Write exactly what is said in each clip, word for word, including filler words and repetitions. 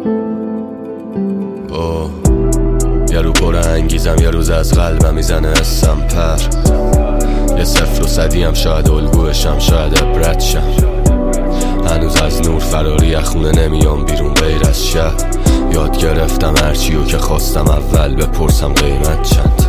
اوه یه رو پر انگیزم، یه روز از قلبم میزنه اسم پر. یه صفر و صدی هم شاید الگوشم، شاید عبرت شم. هنوز از نور فراری خونه نمیام بیرون غیر از شب. یاد گرفتم هرچیو که خواستم اول بپرسم قیمت چند.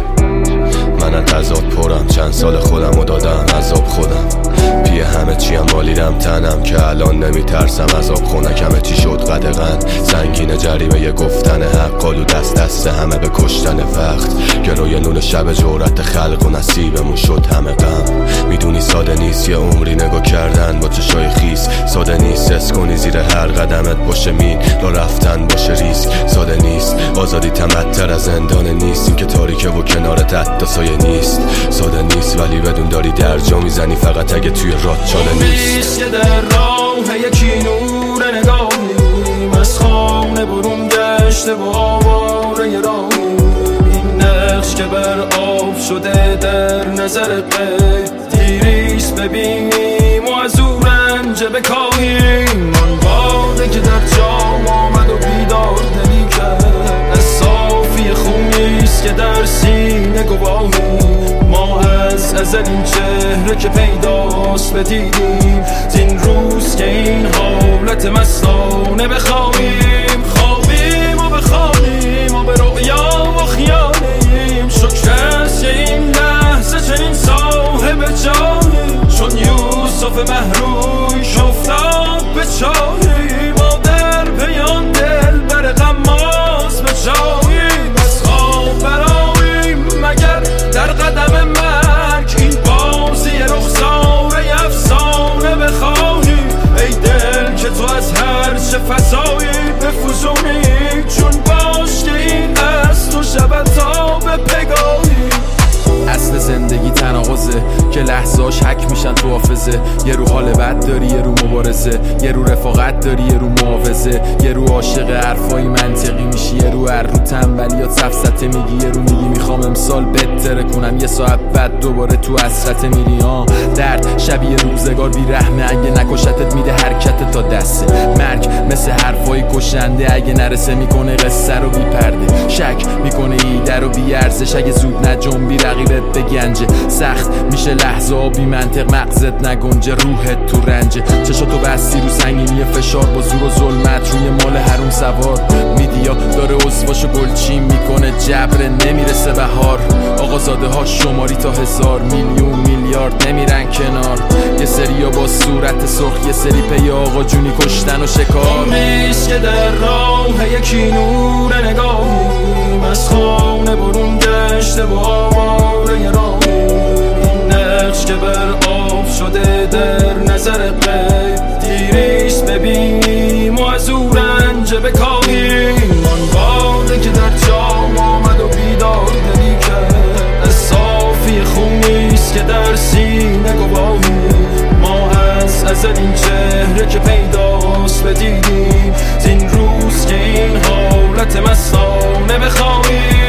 من از تضاد پرم، چند سال خودم رو دادم عذاب خودم. پی همه چیم مالیدم تنم که الان نمیترسم عذاب خونکمه چی شد قدغن. سنگین جریمه یه گفتن حق، قالو دست دست همه به کشتن وقت. گروی نون شب جورت خلق و نصیبمون شد همه غم. میدونی ساده نیست یه عمری نگاه کردن با چشای خیس. ساده نیست اس کنی زیر هر قدمت باشه مین، را رفتن باشه ریسک. ساده نیست آزادی تمتر از زندان نیست، این که تاریکه و کنارت حتی سایه نیست. ساده نیست ولی بدون داری درجا میزنی فقط اگه توی راد چاله نیست. که در راه یکی نور نگاهیم، از خانه برون گشته و آواره راهیم. این نقش که بر آب شده در نظر غیب، دیریش ببینیم و از او رنج بکاهیم. آن باده که در جام آمد و بیدار دلی کرد، از صافی خونیست که در سینه گواهیم. ما از ازل این چهره که پیداست بدیدیم، زین روز که این حالت مستانه بخواهیم. خوابیم و بخوابیم و به رؤیا و خیالیم. شکر است این لحظه چنین صاحب جاییم، چون یوسف محروی شفتاد به چاهی. ما در پیان دل بر غماز به جاییم. از خواب براییم مگر در قدم مرگ، این بازی رخساره افسانه بخواهی. ای دل که تو از هر چه فضایی بفزونی، چون باش که این از تو شب تا به پگاهی. اصل زندگی تناقضه که لحظاش حک میشن تو حافظه. یه رو حال بد داری، یه رو مبارزه. یه رو رفاقت داری، یه رو محافظه. یه رو عاشق حرفای منطقی میشی، یه رو هر رو تنبلی یا سفسطه میگی. یه رو میگی میخوام امسال بهتره کنم، یه ساعت بعد دوباره تو حسرت میری. ها درد شبیه روزگار بی رحمه، اگه نکشتت میده حرکت تا دسته. مرگ مثل حرفای کشنده، اگه نرسه میکنه قصه رو بی پرده. شک میکنه ایده رو بی ارزش، اگه زود نجنبی رقیبت به گنجه. سخت میشه لحظه ها بی منطق، مغزت نگنجه روحت تو رنجه. چشاتو بستی رو سنگینی فشار، با زور و ظلمت روی مال حروم سوار. میدیا داره عضواشو گلچین میکنه، جبر نمیرسه بهار. آقازاده ها شماری تا هزار میلیون میلیارد نمیرن کنار. یه سری ها با صورت سرخ، یه سری پی آقا جونی کشتن و شکار. نیست که در راه یکی نور نگاهیم، از خانه برون گشته و آواره راهیم. این نقش که بر آب شده در نظر غیب، دیریش ببینیم و از او رنج بکاهیم. آن باده که در جام آمد و بیدار دلی کرد، از صافی خونیست که در سینه گواهیم. ما از ازل این چهره که پیداست بدیدیم، زین روز که این حالت مستانه بخواهیم.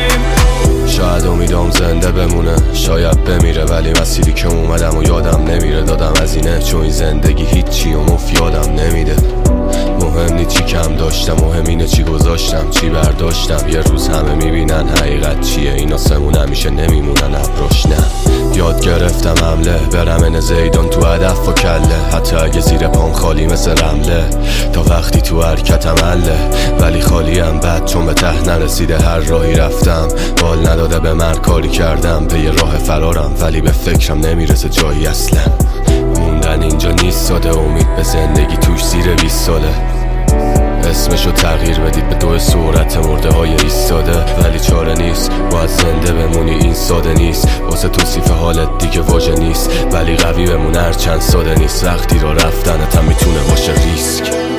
شاید امیدام زنده بمونه، شاید بمیره، ولی مسیری که اومدم و یادم نمیره. دادم از اینه چون این زندگی هیچی و مفت یادم نمیده. مهم نی چی کم داشتم، مهم اینه چی گذاشتم، چی برداشتم. یه روز همه میبینن حقیقت چیه، اینا سمون همیشه نمیمونن ابراش. نه یاد گرفتم حمله برمن زیدان تو هدف و کله، حتی اگه زیر پام خالی مثل رمله. تا وقتی تو حرکت عمله ولی خالی هم بد، چون به ته نرسیده هر راهی رفتم. بال نداده به من کاری کردم، به یه راه فرارم ولی به فکرم نمیرسه جایی اصلا. موندن اینجا نیست ساده، امید به زندگی توش زیر بیست ساله. اسمشو تغییر بدید به دو صورت مرده های ایستاده، ولی چاره نیست باید زنده بمونی، این ساده نیست. واسه توصیف حالت دیگه واژه نیست، ولی قوی بمون هر چند ساده نیست. وقتی را رفتنت هم میتونه باشه ریسک.